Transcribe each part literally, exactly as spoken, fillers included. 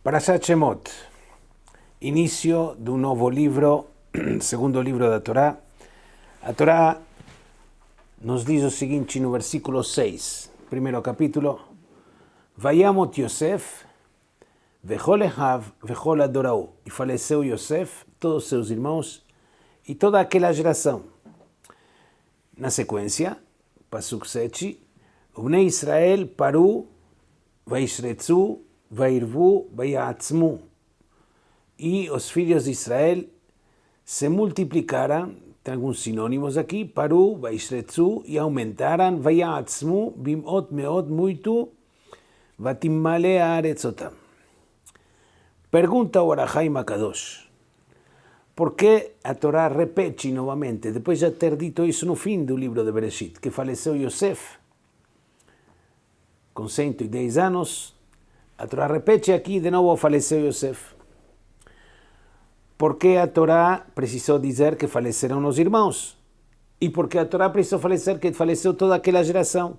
Parashat Shemot, início de um novo livro, segundo livro da Torá. A Torá nos diz o seguinte no versículo seis, primeiro capítulo: Vayamot Yosef, vechol ehav, vechol adorau. E faleceu Yosef, todos seus irmãos e toda aquela geração. Na sequência, Pasuk sete, Ubnei Israel paru, vaishretzu, vairvu, vaiatzmu. E os filhos de Israel se multiplicaram, tem alguns sinônimos aqui, paru, vaishretzu, e aumentaram, vaiatzmu, bimot meot muito, vatimmale haaretzotam. Pergunta o Arahai Makadosh, por que a Torá repete novamente, depois de ter dito isso no fim do livro de Bereshit, que faleceu Yosef, com cento e dez anos, a Torá repete aqui de novo faleceu Yosef. Por que a Torá precisou dizer que faleceram os irmãos? E por que a Torá precisou falecer que faleceu toda aquela geração?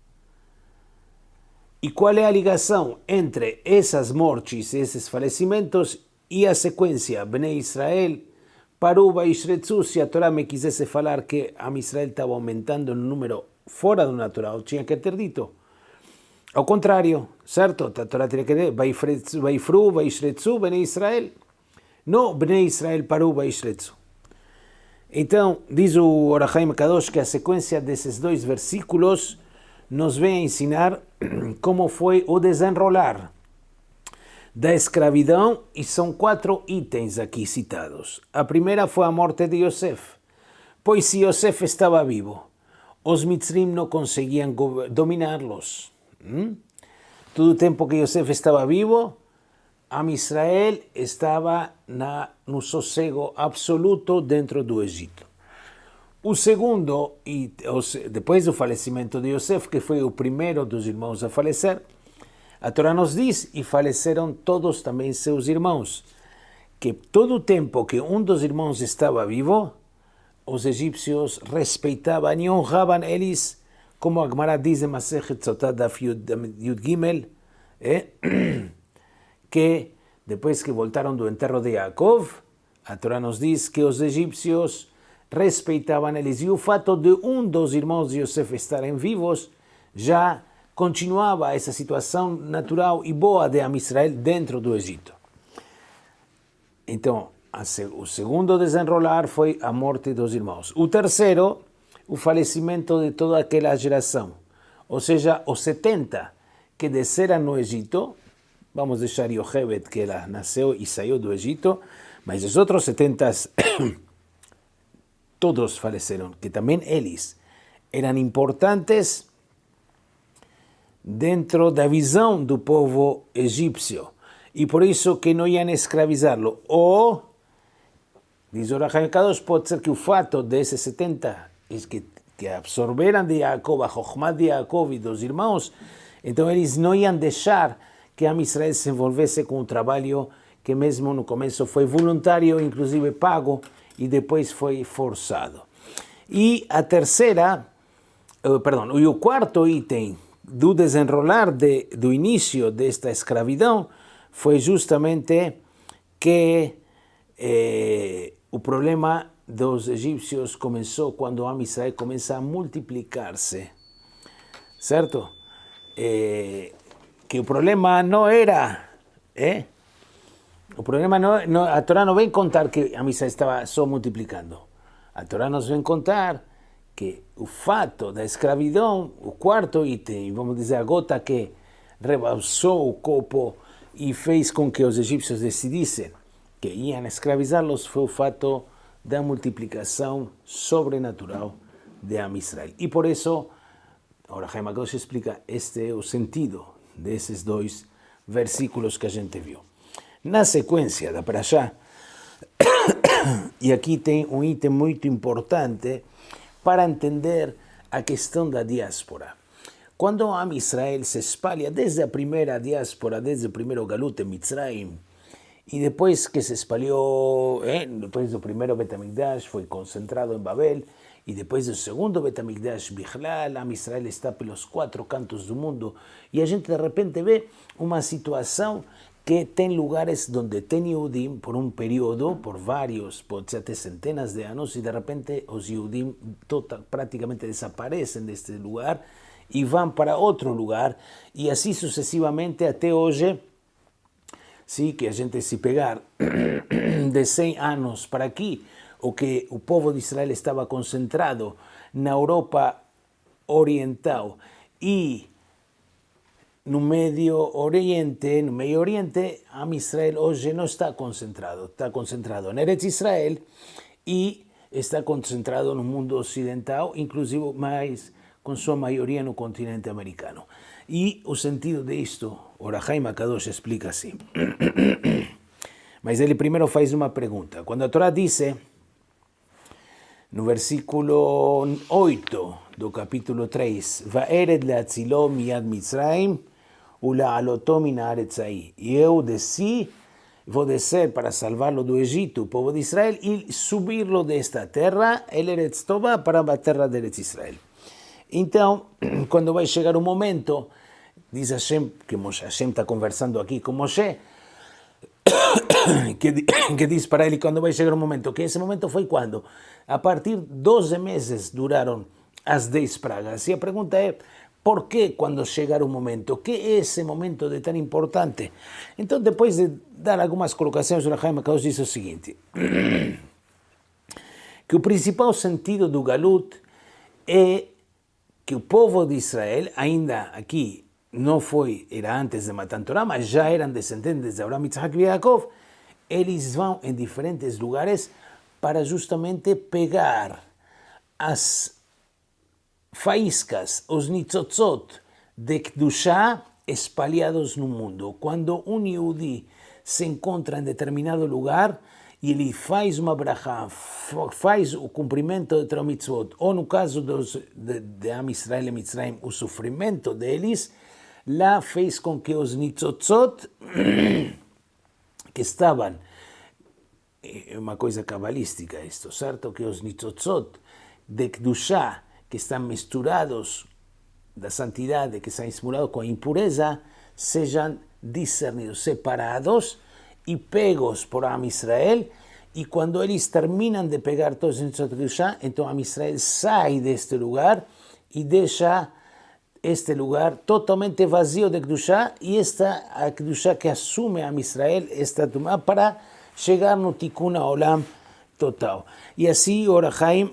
E qual é a ligação entre essas mortes, esses falecimentos e a sequência? Bnei Israel, paru vaishretzu, se a Torá me quisesse falar que Am Israel estava aumentando no número fora do natural, tinha que ter dito. Ao contrário, certo? A Torá teria que dizer, vaifru, vaishretzu, Bnei Israel. Não, Bnei Israel paru, vaishretzu. Então, diz o Arahai Makadosh que a sequência desses dois versículos nos vem a ensinar como foi o desenrolar da escravidão, e são quatro itens aqui citados. A primeira foi a morte de Yosef, pois se Yosef estava vivo, os Mitzrim não conseguiam dominá-los. Hum? Todo o tempo que Yosef estava vivo, Am Israel estava na, no sossego absoluto dentro do Egito. O segundo, e depois do falecimento de Yosef, que foi o primeiro dos irmãos a falecer, a Torá nos diz, e faleceram todos também seus irmãos, que todo o tempo que um dos irmãos estava vivo, os egípcios respeitavam e honravam eles, como a Gemara diz em Masechet Sotah Daf Yud Gimel, é, que depois que voltaram do enterro de Yaakov, a Torá nos diz que os egípcios respeitavam eles, e o fato de um dos irmãos de Yosef estarem vivos já continuava essa situação natural e boa de Am Israel dentro do Egito. Então, o segundo desenrolar foi a morte dos irmãos. O terceiro, o falecimento de toda aquela geração, ou seja, os setenta que desceram no Egito. Vamos deixar Yochebed, que ela nasceu e saiu do Egito, mas os outros setenta, todos faleceram, que também eles eram importantes dentro da visão do povo egípcio, e por isso que não iam escravizá-lo. Ou, diz o Arahai Makadosh, pode ser que o fato desses setenta que, que absorveram de Yaakov, a Chokhmah de Yaakov e dos irmãos, então eles não iam deixar que Am Israel se envolvesse com um trabalho que mesmo no começo foi voluntário, inclusive pago, e depois foi forçado. E a terceira, uh, perdão, e o quarto item do desenrolar de, do início desta escravidão foi justamente que eh, o problema dos egípcios começou quando Am Israel começa a multiplicar-se, certo? Eh, que o problema não era, eh? o problema não, não, a Torá não vem contar que Am Israel estava só multiplicando. A Torá nos vem contar que o fato da escravidão, o quarto item, vamos dizer, a gota que rebalsou o copo e fez com que os egípcios decidissem que iam escravizá-los, foi o fato da multiplicação sobrenatural de Am Israel. E por isso, agora Arahai Makadosh explica, este é o sentido desses dois versículos que a gente viu. Na sequência da Parashá, e aqui tem um item muito importante para entender a questão da diáspora. Quando Am Israel se espalha desde a primeira diáspora, desde o primeiro galut em Mitzrayim, e depois que se espalhou, eh, depois do primeiro Bet HaMikdash, foi concentrado em Babel, e depois do segundo Bet HaMikdash, Bichlal, Am Israel está pelos quatro cantos do mundo, e a gente de repente vê uma situação que tem lugares donde tem Yehudim por um período, por vários, pode ser até centenas de anos, e de repente os Yehudim total, praticamente desaparecem deste lugar e vão para outro lugar, e assim sucessivamente até hoje. Sim, que a gente se pegar de cem anos para aqui, o que o povo de Israel estava concentrado na Europa Oriental e no Médio Oriente, no Meio Oriente, Am Israel hoje não está concentrado. Está concentrado em Eretz Israel e está concentrado no mundo ocidental, inclusive mais com sua maioria no continente americano. E o sentido disto, Or HaChaim HaKadosh explica assim. Mas ele primeiro faz uma pergunta. Quando a Torá diz, no versículo oito do capítulo três, Va'ered le'atzilo miyad Mitzrayim ula'aloto min haaretz ahí. E eu desci, vou descer para salvá-lo do Egito, o povo de Israel, e subir-lo desta terra, el Eretz Tová, para a terra de Eretz Israel. Então, quando vai chegar o momento, diz Hashem, que Hashem está conversando aqui com Moshe, que, que diz para ele quando vai chegar o momento, que esse momento foi quando? A partir de doze meses duraram as dez pragas. E a pergunta é, por que quando chegar o momento? O que é esse momento de tão importante? Então, depois de dar algumas colocações, o Chaim HaKadosh diz o seguinte, que o principal sentido do Galut é que o povo de Israel, ainda aqui, não foi, era antes de Matan Torah, mas já eram descendentes de Abraham, Yitzhak e Yaakov, eles vão em diferentes lugares para justamente pegar as faíscas, os nitzotzot de Kedushá espalhados no mundo. Quando um Yehudi se encontra em determinado lugar e ele faz uma brachá, faz o cumprimento de Torah mitzvot, ou no caso dos, de, de Am Israel e Mitzrayim, o sofrimento deles, lá fez com que os nitzotzot que estavam, é uma coisa cabalística isto, certo? Que os nitzotzot de Kedushá, que estão misturados da santidade, que estão misturados com a impureza, sejam discernidos, separados e pegos por Am Israel, e quando eles terminam de pegar todos os nitzotzot de Kedushá, então Am Israel sai deste lugar e deixa este lugar totalmente vazio de Kedushá, e esta a Kedushá que assume Am Israel, esta tumá, para chegar no Tikkun Olam total. E assim Or HaChaim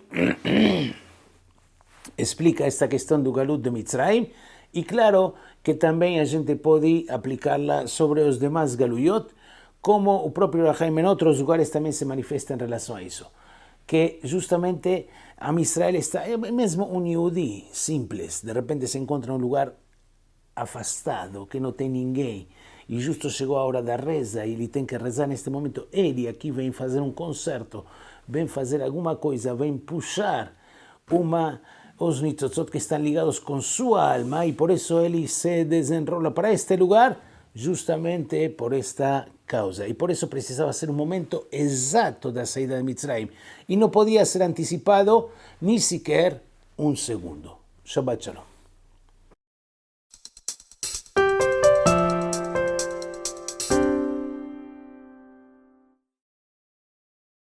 explica esta questão do Galut de Mitzrayim, e claro que também a gente pode aplicá-la sobre os demais Galuyot, como o próprio Or HaChaim em outros lugares também se manifesta em relação a isso. Que justamente Am Israel está, é mesmo um Yehudi simples, de repente se encontra em um lugar afastado, que não tem ninguém, e justo chegou a hora da reza, e ele tem que rezar neste momento, ele aqui vem fazer um concerto, vem fazer alguma coisa, vem puxar uma, os nitzotzot que estão ligados com sua alma, e por isso ele se desenrola para este lugar, justamente por esta causa. E por isso precisava ser um momento exato da saída de Mitzrayim. E não podia ser antecipado nem sequer um segundo. Shabbat Shalom.